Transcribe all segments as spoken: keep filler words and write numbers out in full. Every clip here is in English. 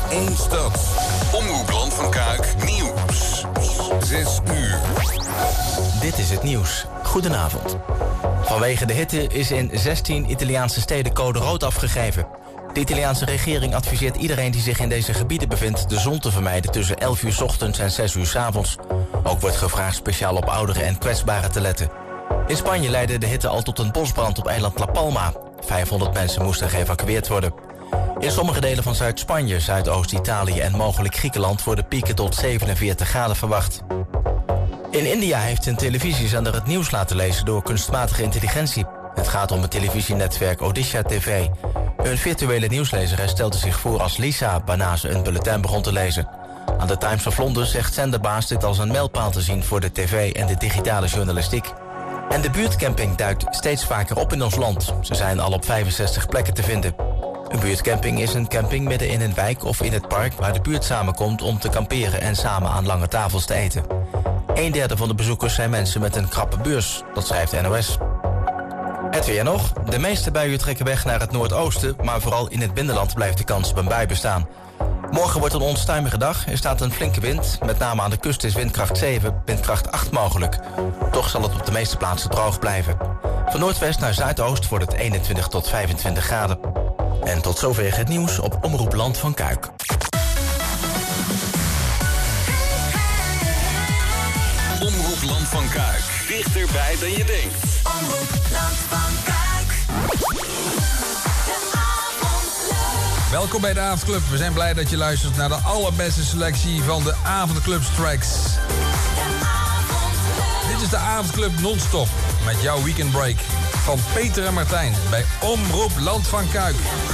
één stad. Omroep Land van Kuik Nieuws. Zes uur. Dit is het nieuws. Goedenavond. Vanwege de hitte is in zestien Italiaanse steden code rood afgegeven. De Italiaanse regering adviseert iedereen die zich in deze gebieden bevindt de zon te vermijden tussen elf uur 's ochtends en zes uur 's avonds. Ook wordt gevraagd speciaal op ouderen en kwetsbaren te letten. In Spanje leidde de hitte al tot een bosbrand op eiland La Palma. vijfhonderd mensen moesten geëvacueerd worden. In sommige delen van Zuid-Spanje, Zuidoost-Italië en mogelijk Griekenland worden pieken tot zevenenveertig graden verwacht. In India heeft een televisiezender het nieuws laten lezen door kunstmatige intelligentie. Het gaat om het televisienetwerk Odisha T V. Een virtuele nieuwslezeres stelde zich voor als Lisa, waarna ze een bulletin begon te lezen. Aan de Times of London zegt zenderbaas dit als een mijlpaal te zien voor de tv en de digitale journalistiek. En de buurtcamping duikt steeds vaker op in ons land. Ze zijn al op vijfenzestig plekken te vinden. Een buurtcamping is een camping midden in een wijk of in het park waar de buurt samenkomt om te kamperen en samen aan lange tafels te eten. Een derde van de bezoekers zijn mensen met een krappe beurs, dat schrijft de N O S. Het weer nog. De meeste buien trekken weg naar het noordoosten, maar vooral in het binnenland blijft de kans op een bui bestaan. Morgen wordt een onstuimige dag. Er staat een flinke wind. Met name aan de kust is windkracht zeven, windkracht acht mogelijk. Toch zal het op de meeste plaatsen droog blijven. Van noordwest naar zuidoost wordt het eenentwintig tot vijfentwintig graden. En tot zover het nieuws op Omroep Land van Kuik. Omroep Land van Kuik. Dichterbij dan je denkt. Omroep Land van Kuik. De avondclub. Welkom bij de Avondclub. We zijn blij dat je luistert naar de allerbeste selectie van de Avondclub's tracks. De avondclub. Dit is de Avondclub non-stop met jouw weekend break. Van Peter en Martijn bij Omroep Land van Kuik.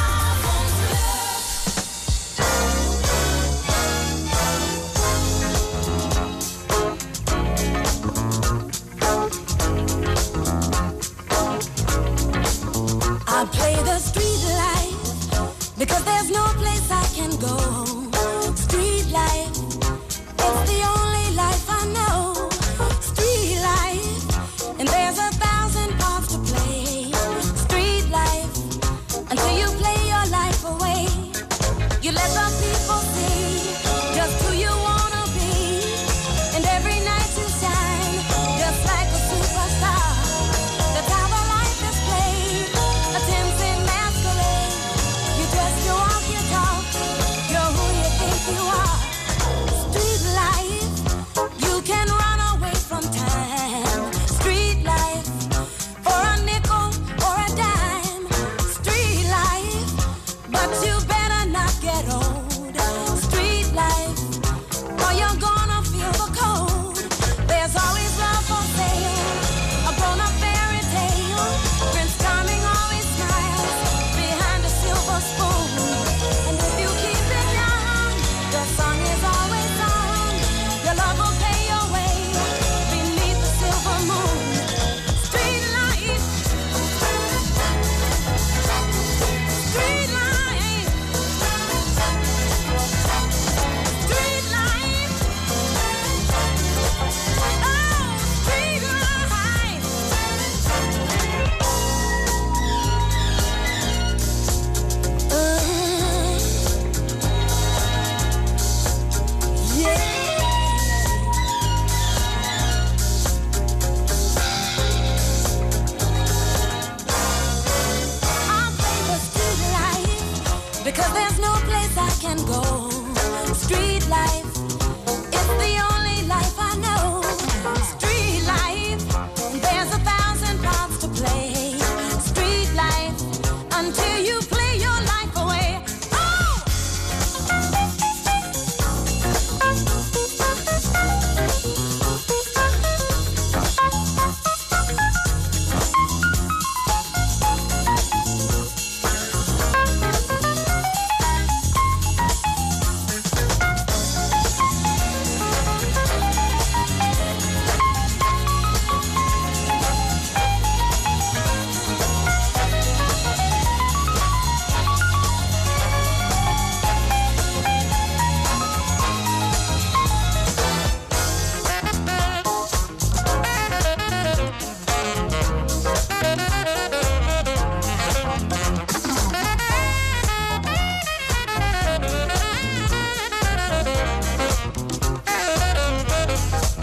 I play the street life because there's no place I can go. Street life, it's the only life I know. Street life, and there's a thousand parts to play. Street life, until you play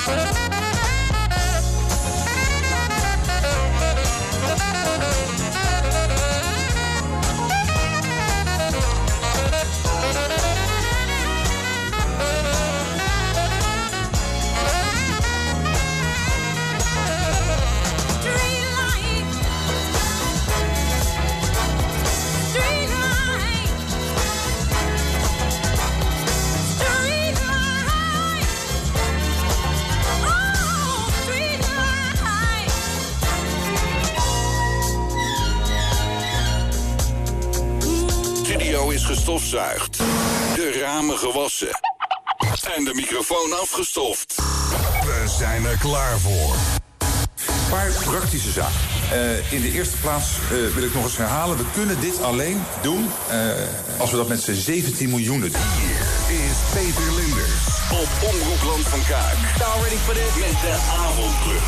Gestofzuigd, de ramen gewassen en de microfoon afgestoft. We zijn er klaar voor. Een paar praktische zaken. Uh, in de eerste plaats uh, wil ik nog eens herhalen... we kunnen dit alleen doen uh, als we dat met z'n zeventien miljoen doen. Hier is Peter Linders op Omroep Land van Kaak. Y'all ready for this? Met de Avondclub.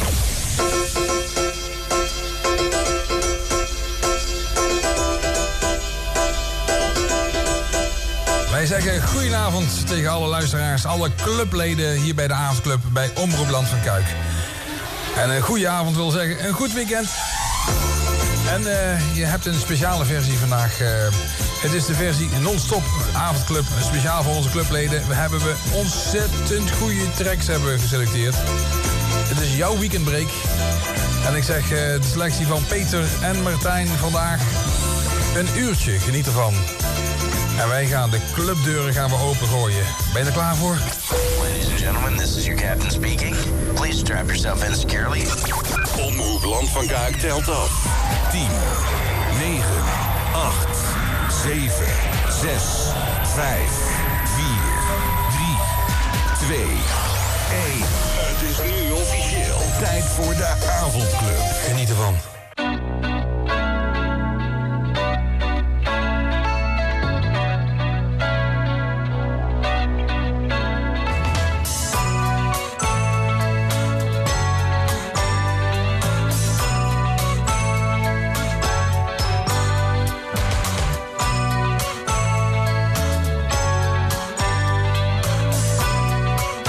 Wij zeggen goedenavond tegen alle luisteraars, alle clubleden hier bij de Avondclub bij Omroep Land van Kuik. En een goede avond wil zeggen, een goed weekend. En uh, je hebt een speciale versie vandaag. Uh, het is de versie non-stop Avondclub, speciaal voor onze clubleden. We hebben we ontzettend goede tracks hebben geselecteerd. Het is jouw weekendbreak. En ik zeg uh, de selectie van Peter en Martijn vandaag een uurtje. Geniet ervan. En wij gaan de clubdeuren gaan we opengooien. Ben je er klaar voor? Ladies and gentlemen, this is your captain speaking. Please strap yourself in securely. Omroep Land van Kaak telt af. tien, negen, acht, zeven, zes, vijf, vier, drie, twee, één. Het is nu officieel tijd voor de Avondclub. Geniet ervan.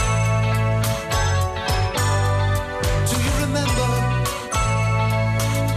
Do you remember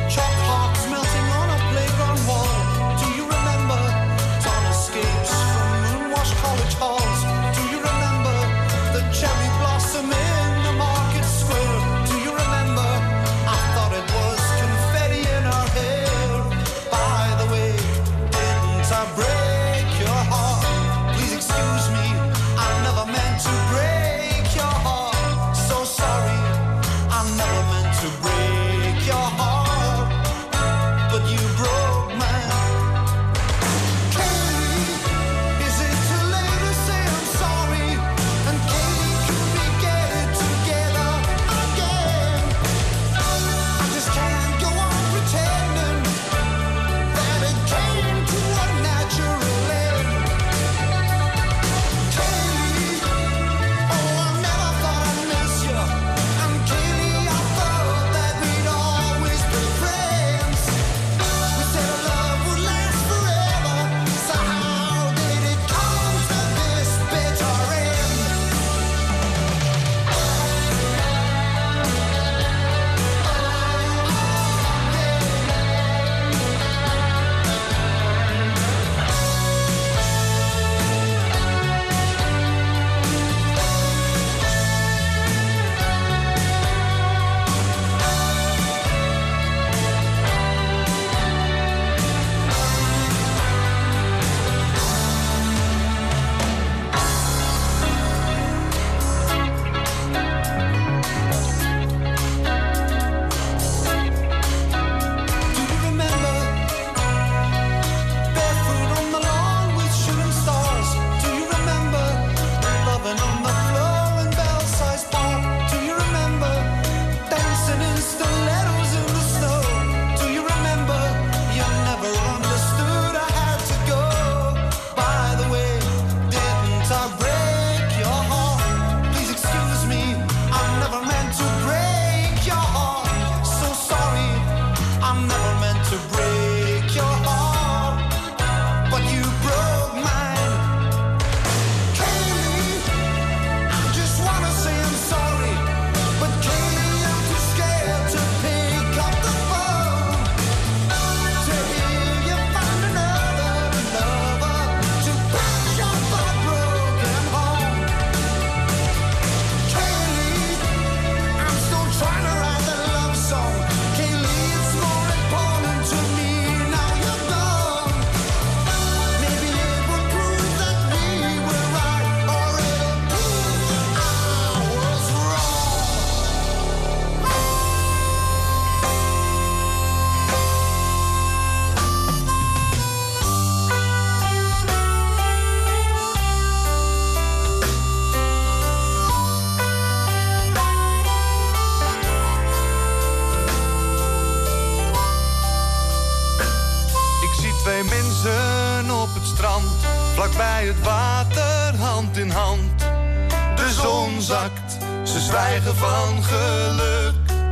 strand, vlakbij het water, hand in hand. De zon zakt, ze zwijgen van geluk.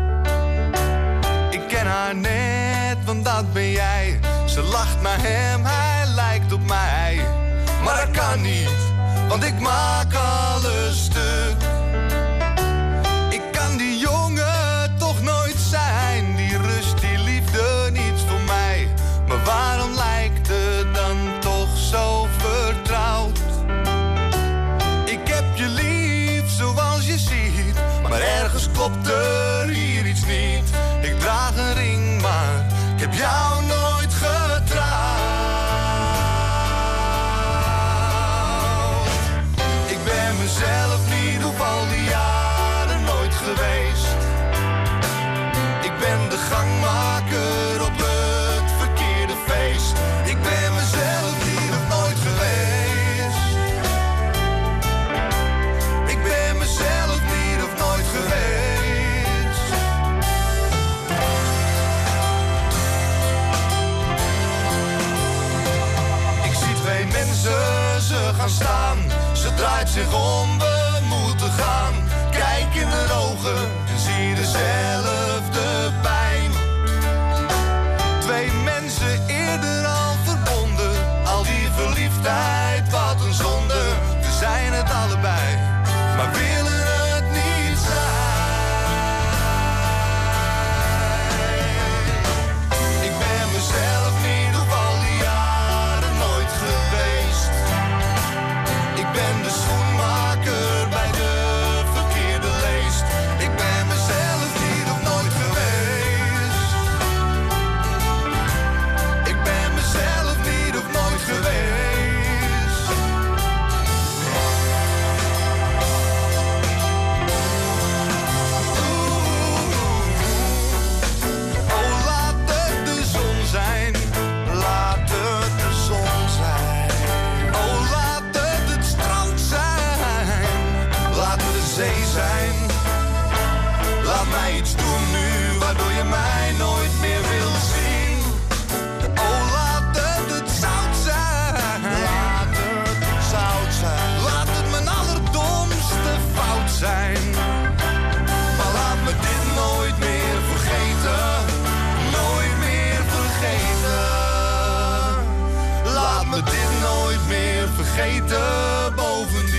Ik ken haar net, want dat ben jij. Ze lacht naar hem, hij lijkt op mij. Maar dat kan niet, want ik maak alles stuk. Ik kan die jongen toch nooit zijn. Die rust, die liefde, niets voor mij. Maar waarom lijkt het dan toch zo vertrouwd? Ik heb je lief, zoals je ziet. Maar ergens klopt er hier iets niet. Ik draag een ring, maar ik heb jou nooit getrouwd. Ik ben mezelf niet op al die jaren nooit geweest. Ik ben de gangmaker op het verkeerde feest. Ik ben mezelf niet of nooit geweest. Ik ben mezelf niet of nooit geweest. Ik zie twee mensen, ze gaan staan. Ze draait zich om, we moeten gaan. Kijk in haar ogen en zie dezelfde pijn. Twee mensen eerder al verbonden. Al die verliefdheid, wat een zonde. We zijn het allebei, maar willen het niet zijn. Ik ben mezelf niet op al die jaren nooit geweest. Ik ben de schoenmaker bij de verkeerde leest. Ik ben mezelf niet of nooit geweest. Ik ben mezelf niet of nooit geweest. Oh, laat het de zon zijn. Laat het de zon zijn. Oh, laat het het strand zijn. Laat het de zee zijn. Laat mij iets doen nu, waardoor je mij nooit meer wil zien. Oh, laat het het zout zijn. Laat het zout zijn. Laat het mijn allerdomste fout zijn. Maar laat me dit nooit meer vergeten. Nooit meer vergeten. Laat me dit nooit meer vergeten. Bovendien.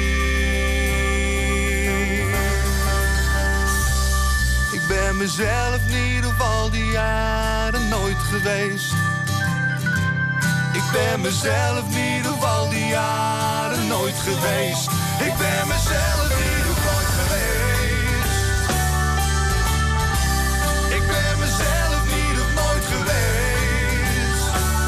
Ik ben mezelf niet op al die jaren nooit geweest. Ik ben mezelf niet op al die jaren nooit geweest. Ik ben mezelf niet op nooit geweest. Ik ben mezelf niet op nooit geweest.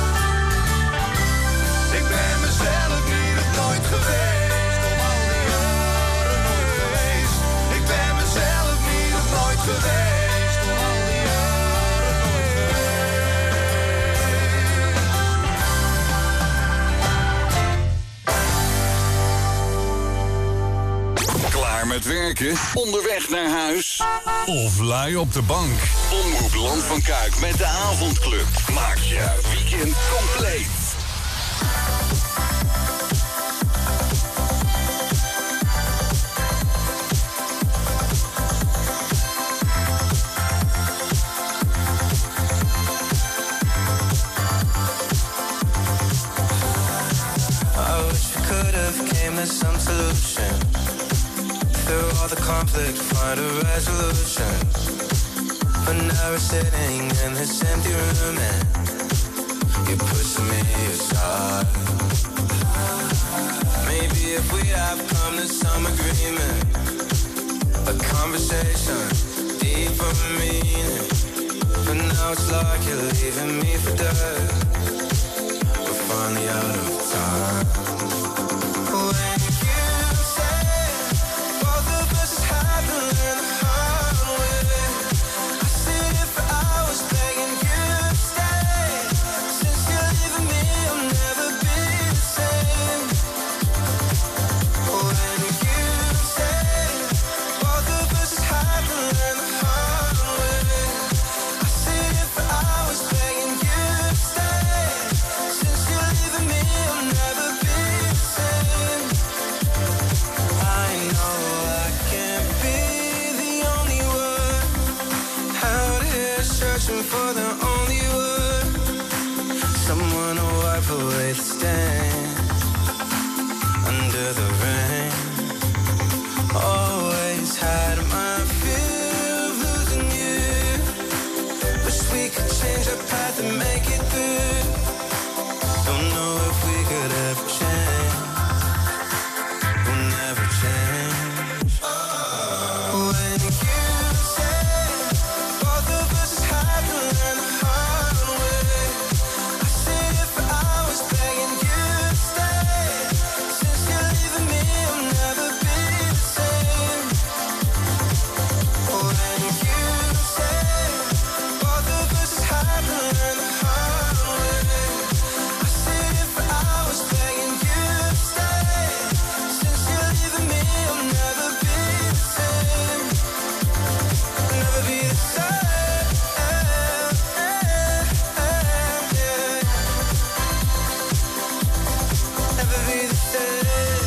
Ik ben mezelf niet op nooit geweest. Op al die jaren nooit geweest. Ik ben mezelf niet op nooit geweest. Op al die jaren nooit geweest. Klaar met werken? Onderweg naar huis? Of lui op de bank? Omroep Land van Kuik met de avondclub. Maak je weekend compleet. I wish we could have came to some solution. Through all the conflict, find a resolution. But now we're sitting in this empty room and you're pushing me aside. Maybe if we have come to some agreement, a conversation, deeper meaning. But now it's like you're leaving me for dead. We're finally out of time. When you say both of us is happening the hard way, I sit here for hours begging you to stay. Since you're leaving me, I'll never be the same. When you say both of us is happening the hard way, I sit here for hours begging you to stay. Since you're leaving me, I'll never looking for the only one, someone to wipe away the stain under the rain. Always had my fear of losing you. Wish we could change our path and make it through. Don't know if we could ever change. We'll never change. When you say both of us had to learn the hard way, I sit here for hours begging you to stay. Since you're leaving me, I'll never be the same. When you say both of us had to learn the hard way, I sit here for hours begging you to stay. Since you're leaving me, I'll never be the same. Never be the same. Never be the same.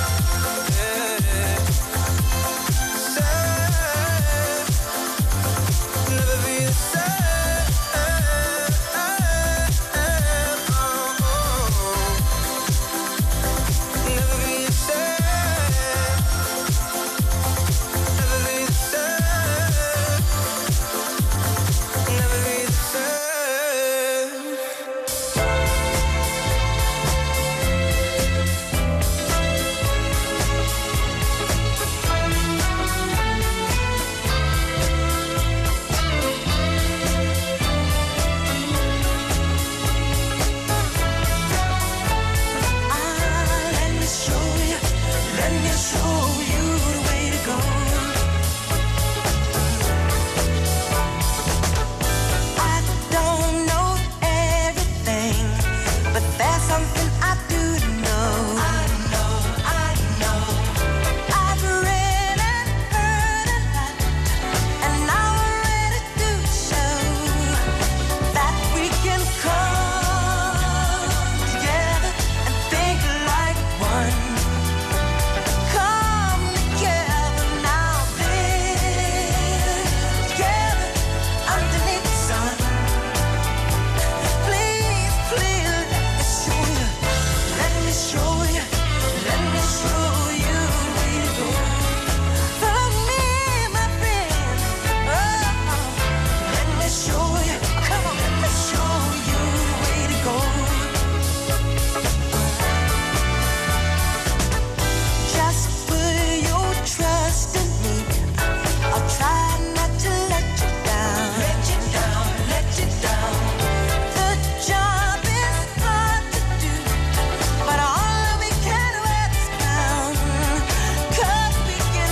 Same. Never be the same. Oh, never be the same. Never be the same. Never be the same. Let me show you, let me show you the way to go. I don't know everything, but there's something I do know. I know, I know. I've read and heard a lot, and now I'm ready to show that we can come together and think like one. Come together now, live together underneath the sun. Please, please, let me show you, let me show you, let me show you where to go. Follow me, my friend. Oh, let me show you, come on, let me show you where to go. Just put your trust in me. I'll try not to let you down. Let you down, let you down. The job is hard to do, but all we can do is count. 'Cause we can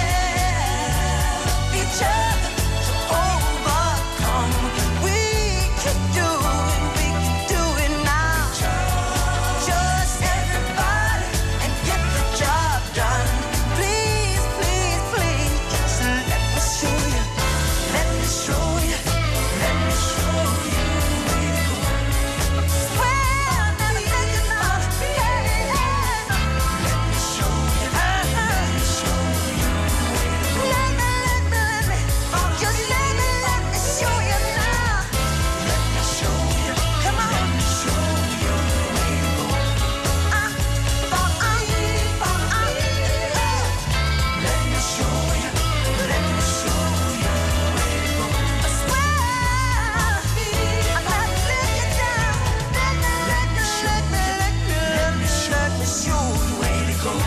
help each other to overcome. We can do it, we can do it now. Just everybody and get the job done. Please, please, please, just let me show you, let me show you, let me show you where to go. Swear I'll never let you down. Yeah, yeah. Let me show you, let me show you where to go. Let me, let me, let me, just let me, let me show you now. Let me show you, come on, let me show you where to go. I thought I knew, thought I knew. Let me show you, let me show you where to go. I swear I'm not letting you down. Let me, let me, let me, let me, let me, let me show you where to go.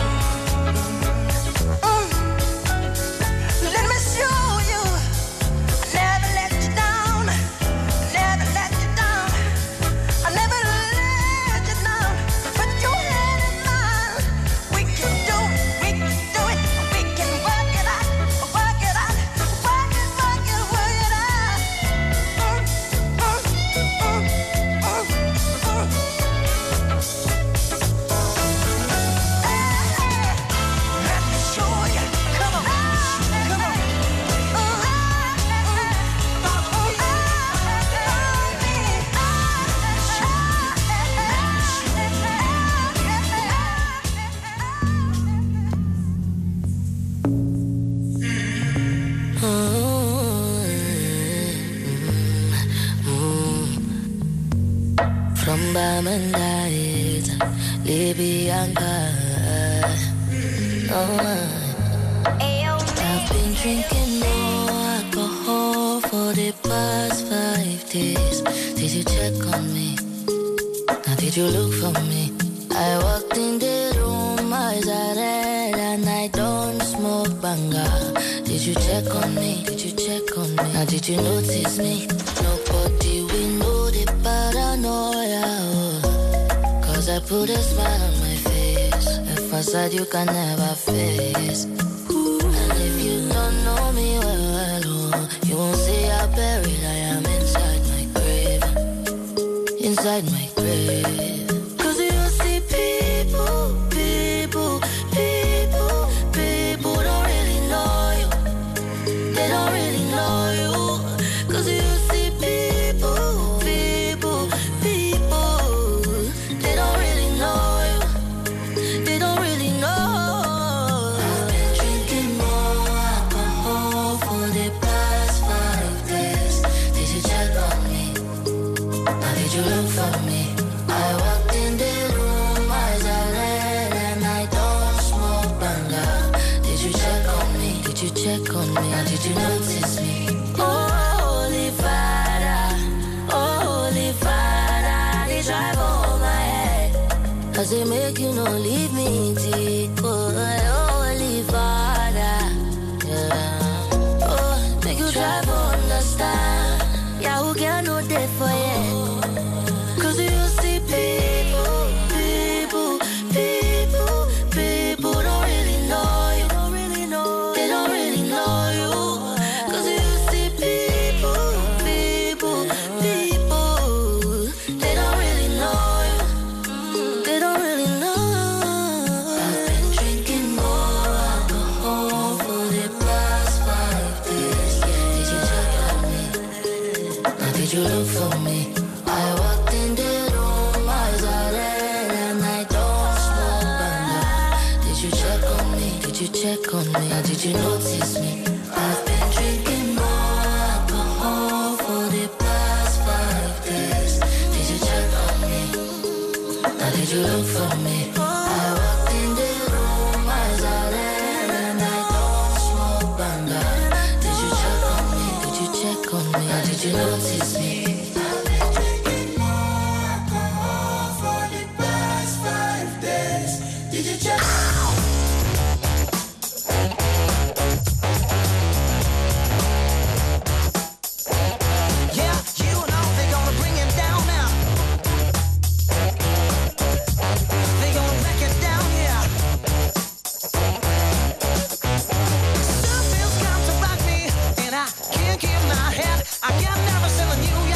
Mm. Let me show you. I never let you down. I never let you down. I never let you down. Put your hand in mine. We can do it. We can do it. We can work it out. Work it out. Work it, work it, work it out. Mm, mm, mm, mm, mm. Let me show you. Come on. Come on. diamond eyes, Libyanka. Oh my. I've been drinking more alcohol for the past five days. Did you check on me? Now did you look for me? I walked in the room, eyes are red, and I don't smoke banga. Did you check on me? Did you check on me? Now did you notice me? Nobody will know the paranoia. Oh. Cause I put a smile on my face, a facade you can never face. And if you don't know me well, well oh, you won't see how buried I am inside my grave. Inside my grave. People, people, people, people don't really know you. They don't really know you. Cause you see people, people, people, they don't really know you. They don't really know. I've been drinking more alcohol for the past five days. Did you check on me? Now did you look for me? I walked in the room, eyes are red, and I don't smoke banga. Did you check on me? Did you check on me? Or did you notice me? Oh, Holy Father, oh, Holy Father, they drive over my head. Cause they make you no leave me deep. Oh, Holy Father, yeah. Oh, make you drive understand. Yeah, who can know that for you? Cause you see people, people, people, people don't really know you. Don't really know. They don't really know you. Cause you see people, people, people, they don't really know you. They don't really know. I've been drinking more alcohol for the past five days. Did you check on me? Now did you look for me? I walked in the room, eyes are red, and I don't smoke banga. Did you check on me? Did you check on me? Or did you notice me? I've been drinking more alcohol for the past five days. Did you check on me? Or did you look for me? I walked in the room, eyes are red, and I don't smoke banga. Did you check on me? Did you check on me? Or did you notice me? Did you check? Yeah, you know they're gonna bring it down now. They're gonna wreck it down, yeah. Some feels come to rock me, and I can't keep my head. I got nervous in the new year.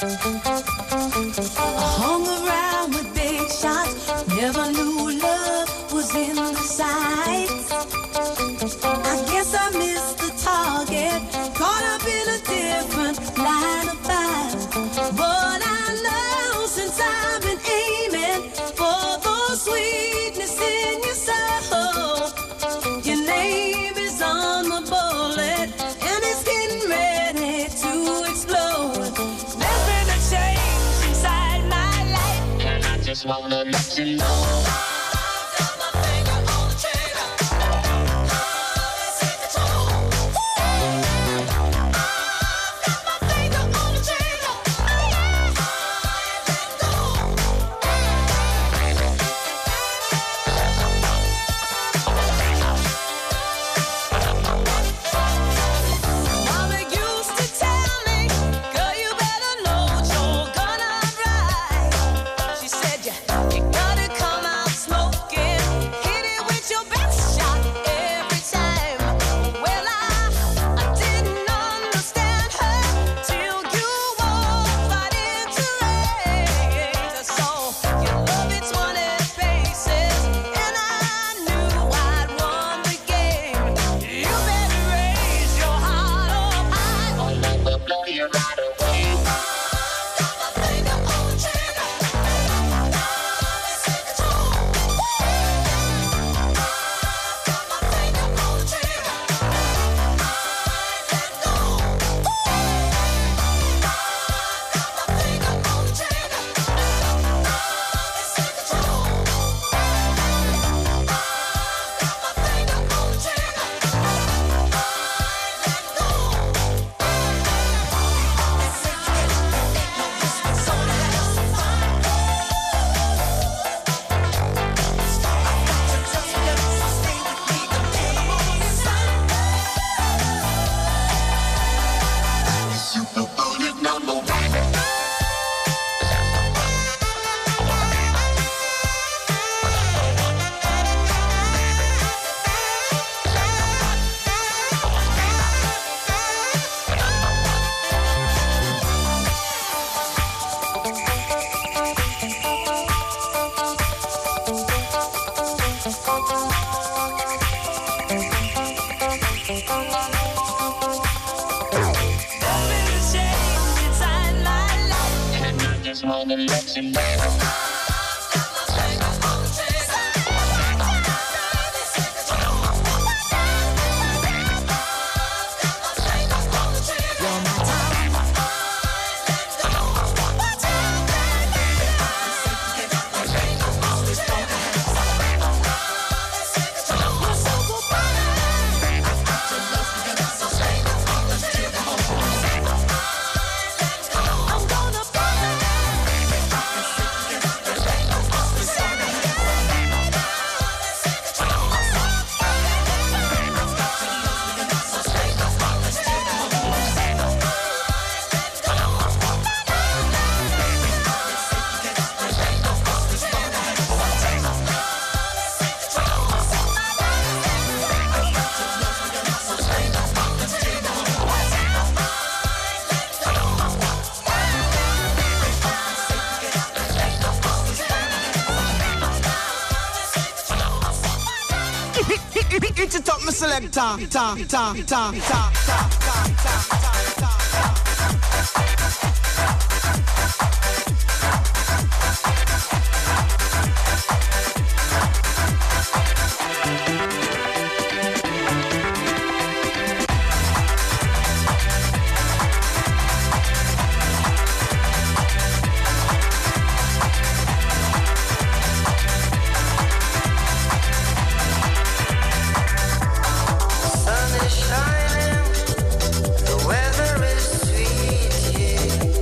hung around with big shots, never knew love was in the sights. I guess I missed the target, caught up in a different line of fire. But I know since I've been aiming for the sweetness in your soul, your name is on the bullet and it's getting ready to explode. There's been a change inside my life, and I just wanna let you know. It's a top, my selector. Ta, ta, ta, ta, ta, ta, ta, ta. Sun is shining, the weather is sweet, yeah.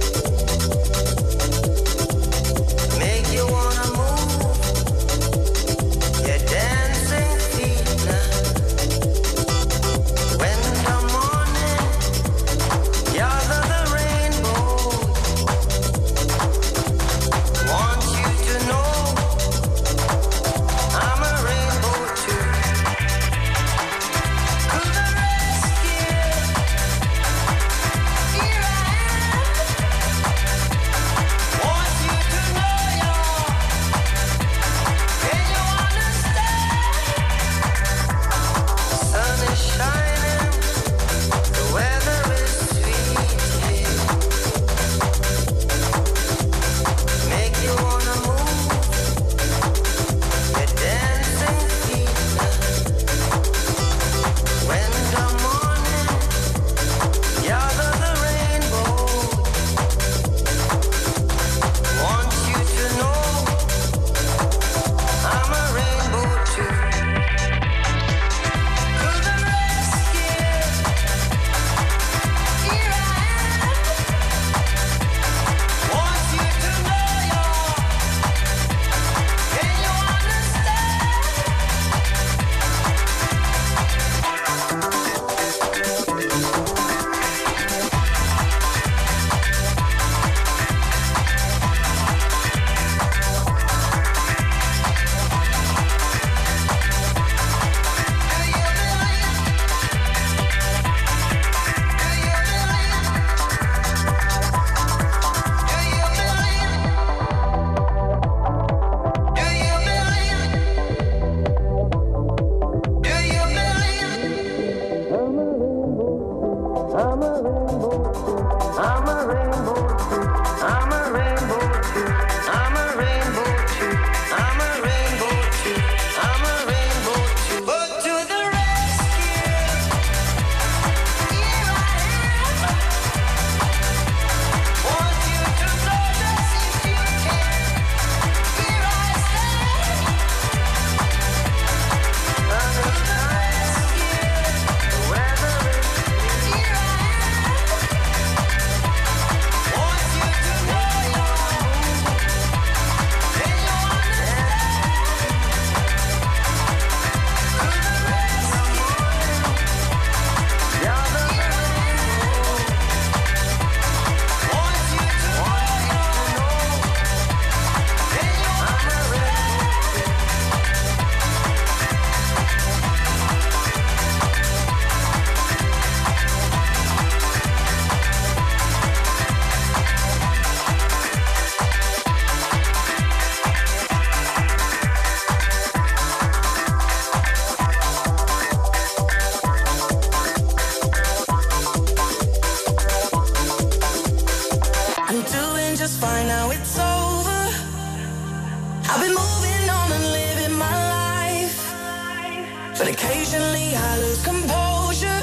been doing just fine, now it's over. I've been moving on and living my life, but occasionally I lose composure,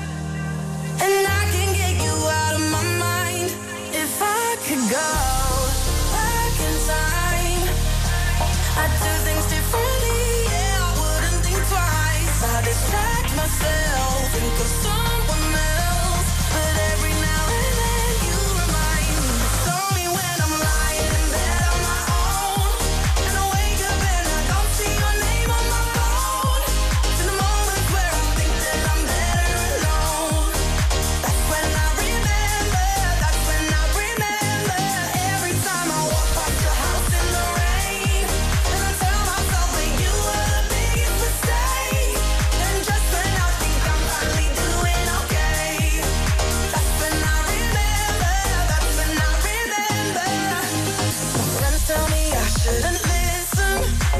and I can get you out of my mind. If I could go back in time, I'd do things differently, yeah, I wouldn't think twice. I distract myself, think of someone else, but every now and then you remind me. It's only when I'm lying in bed on my own, and I wake up and I don't see your name on my phone. It's in the moments where I think that I'm better alone. That's when I remember, that's when I remember. Every time I walk past your house in the rain, and I tell myself that you were the biggest mistake. And just when I think I'm finally doing okay, that's when I remember, that's when I remember. My friends tell me I shouldn't listen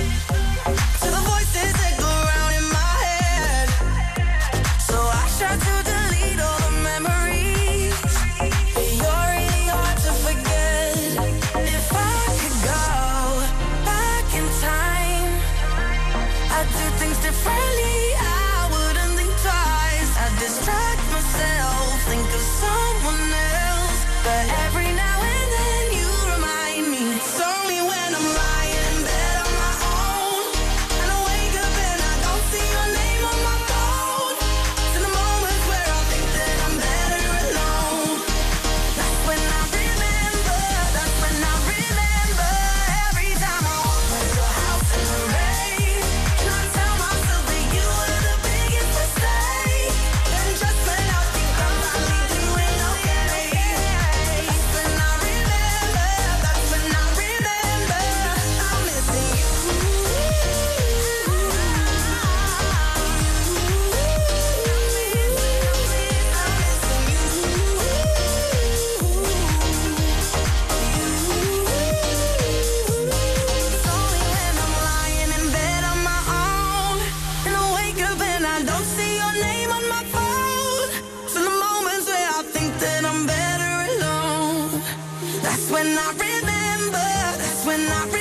to the voices that go round in my head, so I try to delete all the memories, but you're really hard to forget. If I could go back in time, I'd do things differently, I wouldn't think twice. I'd distract myself, think of someone else, but every now and then you remind me. It's only when I'm lying in bed on my own, and I wake up and I don't see your name on my phone. It's in the moments where I think that I'm better alone. That's when I remember, that's when I remember. Every time I walk past your house in the rain, and I tell myself that you were the biggest mistake. And just when I think I'm finally doing okay, that's when I remember, that's when I remember. I'm missing you. It's only when I'm lying in bed on my own, and I wake up and I don't see your name on my phone. It's in the moments where I think that I'm better alone. That's when I remember, that's when I remember.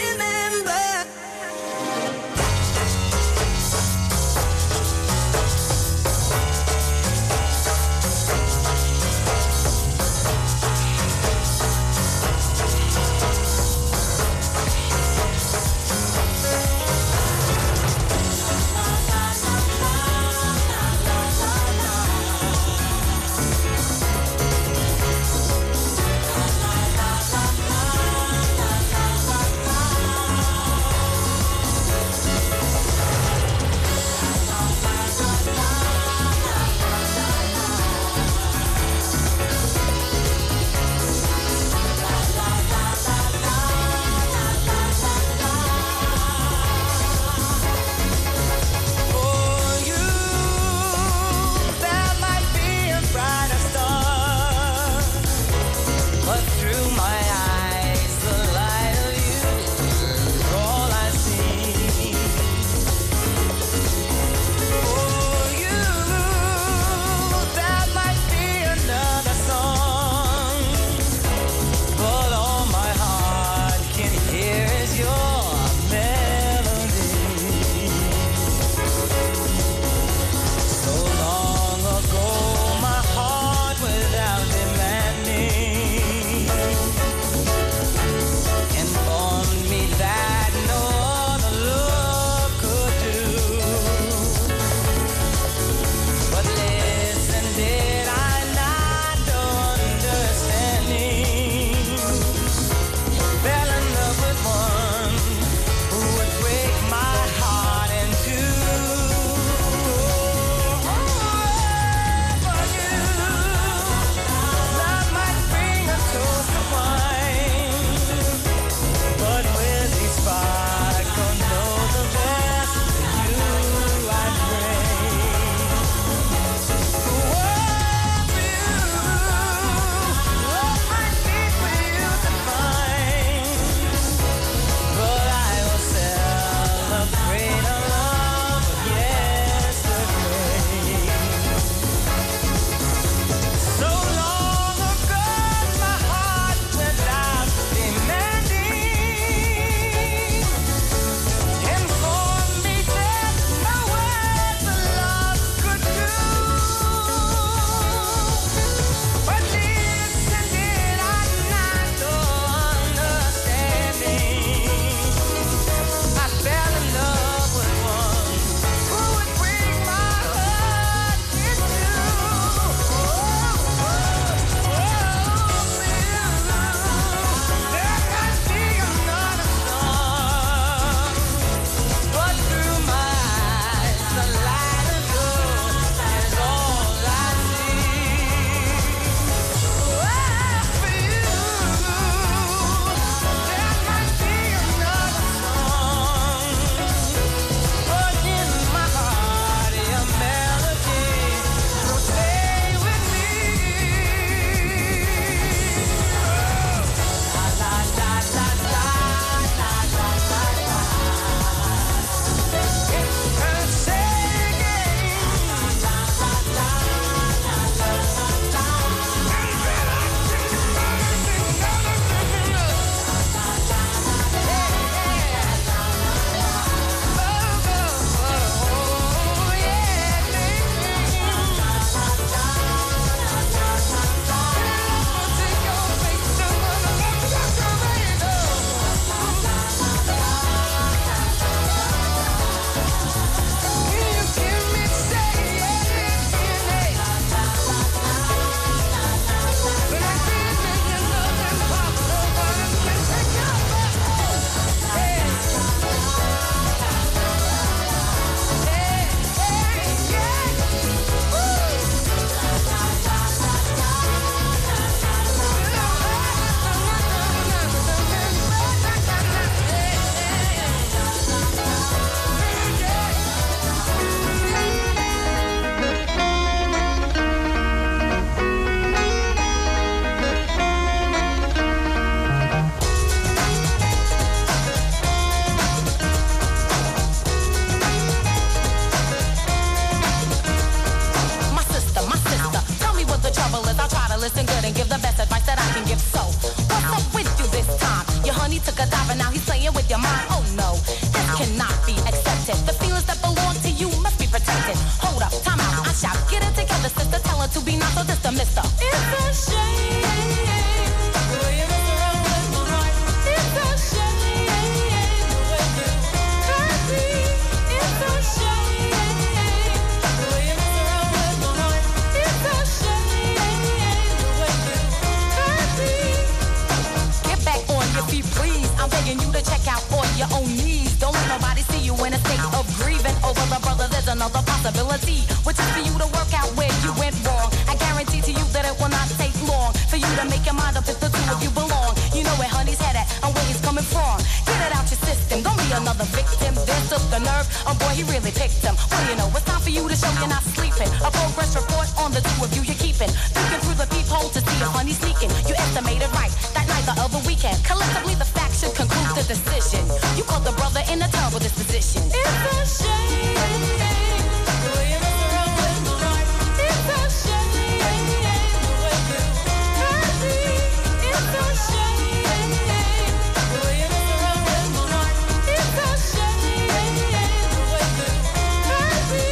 took a dive and now he's playing with your mind. Oh no, this cannot be accepted. The feelings that belong to you must be protected. Hold up, time out, I shout. Get it together, sister. Tell her to be not so just a mister. It's a shame. The way you mess around with my heart. It's a shame. The way you hurt me. It's a shame. The way you mess around with my heart. It's a shame. The way you hurt me. Get back on your feet, please. I'm begging you to check out on your own knees. Don't let nobody see you in a state of grieving over the brother. There's another possibility, which is for you to work out where you went wrong. I guarantee to you that it will not take long for you to make your mind up if the two of you belong. You know where honey's head at and where he's coming from. Get it out your system, don't be another victim. This took the nerve, oh boy, he really picked him. What do you know, it's time for you to show you're not sleeping. A progress report on the two of you you're keeping. Peeking through the peephole to see if honey's sneaking. You estimated right, that night the other weekend. Collectively the facts should conclude the decision. You caught the brother in a terrible disposition. It's a shame. The way you mess around with my heart. It's a shame. The way you hurt me. It's a shame. The way you mess around with my heart. It's a shame. The way you hurt me.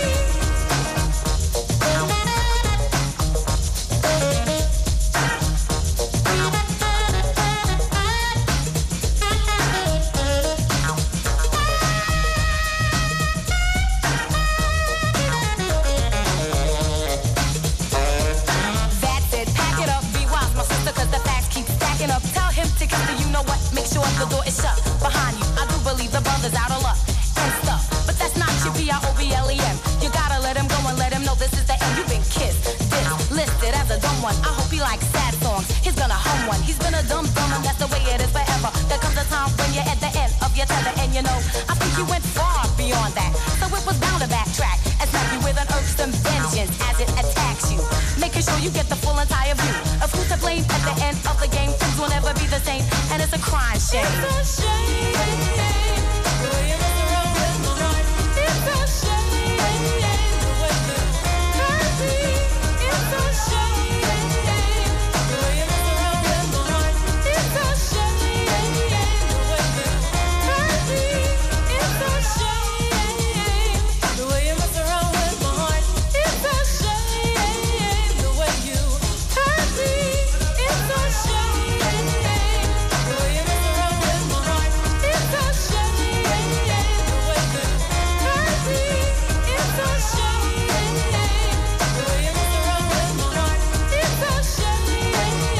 The door is shut behind you. I do believe the brother's out of luck and stuff, but that's not your P I O B L E M. You gotta let him go and let him know this is the end. You've been kissed, this listed as a dumb one. I hope he likes sad songs. He's gonna hum one. He's been a dumb dumb and that's the way it is forever. There comes a time when you're at the end of your tether, and you know I think you went far beyond that. So it was bound to backtrack and smack you with an irksome vengeance as it attacks you, making sure you get the full entire view of who's to blame at the end of the game. Things will never be the same, and it's a crime shame. It's a shame. The way you mess around with my heart. It's a shame. The way you hurt me. It's a shame. The way you mess around with my heart. It's a shame. The way you hurt me. It's a shame. The way you mess around with my heart. It's a shame. The way you hurt me. It's a shame. The way you mess around with my heart. It's a shame. The way you hurt me. It's a shame. The way you mess around with my heart. It's a shame.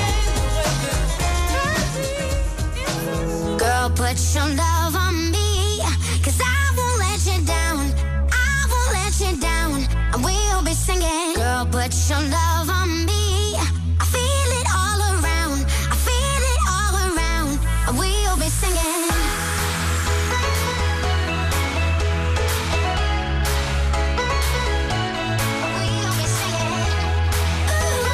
The way you hurt me. Girl, put your love on me, 'cause I won't let you down. I won't let you down. And we'll be singing. Girl, put your love on me. I feel it all around. I feel it all around. And we'll be singing. We'll be singing. Ooh,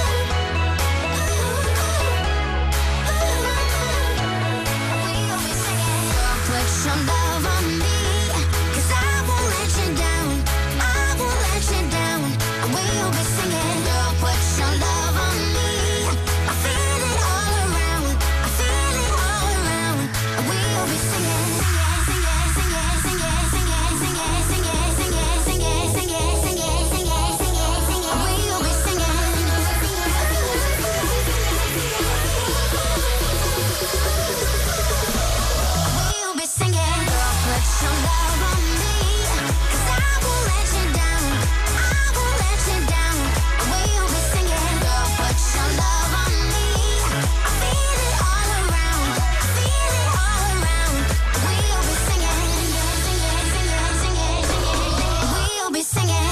we'll be singing. Girl, put your love on me, 'cause I won't let you down. I won't let you down. And we'll be singing. Girl, put your love on me. I feel it all around. I feel it all around. And we'll be singing. Singing, singing, singing, singing, singing, singing, singing, singing, singing, singing, singing, singing, singing. And we'll be singing. We'll be singing. Girl, put your love on me, 'cause I won't let you down. I won't let you down. And we'll be singing. Girl, put your love on me. I feel it all around. I feel it all around. We'll be singing. Singing, singing, singing, singing, singing. We'll be singing.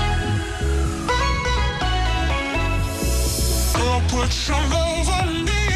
Girl, put your love on me.